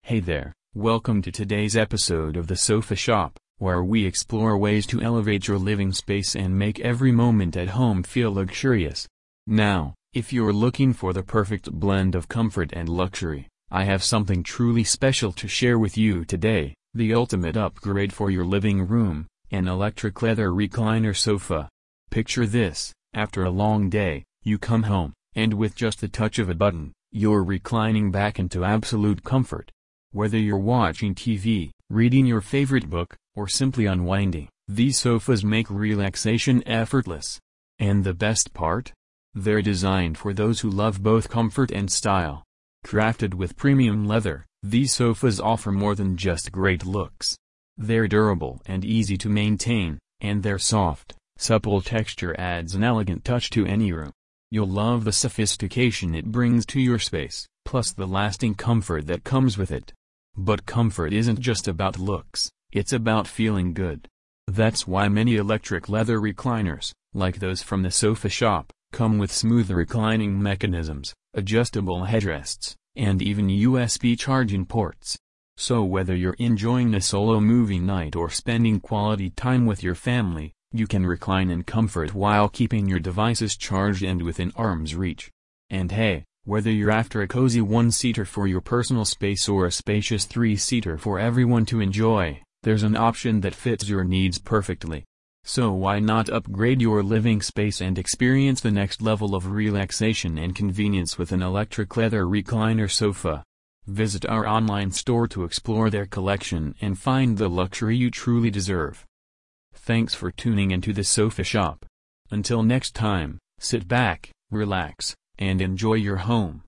Hey there, welcome to today's episode of The Sofa Shop, where we explore ways to elevate your living space and make every moment at home feel luxurious. Now, if you're looking for the perfect blend of comfort and luxury, I have something truly special to share with you today, the ultimate upgrade for your living room, an electric leather recliner sofa. Picture this, after a long day, you come home, and with just the touch of a button, you're reclining back into absolute comfort. Whether you're watching TV, reading your favorite book, or simply unwinding, these sofas make relaxation effortless. And the best part? They're designed for those who love both comfort and style. Crafted with premium leather, these sofas offer more than just great looks. They're durable and easy to maintain, and their soft, supple texture adds an elegant touch to any room. You'll love the sophistication it brings to your space, plus the lasting comfort that comes with it. But comfort isn't just about looks, it's about feeling good. That's why many electric leather recliners, like those from the Sofa Shop, come with smooth reclining mechanisms, adjustable headrests, and even USB charging ports. So whether you're enjoying a solo movie night or spending quality time with your family, you can recline in comfort while keeping your devices charged and within arm's reach. And hey, whether you're after a cozy one-seater for your personal space or a spacious three-seater for everyone to enjoy, there's an option that fits your needs perfectly. So why not upgrade your living space and experience the next level of relaxation and convenience with an electric leather recliner sofa? Visit our online store to explore their collection and find the luxury you truly deserve. Thanks for tuning into the Sofa Shop. Until next time, sit back, relax, and enjoy your home.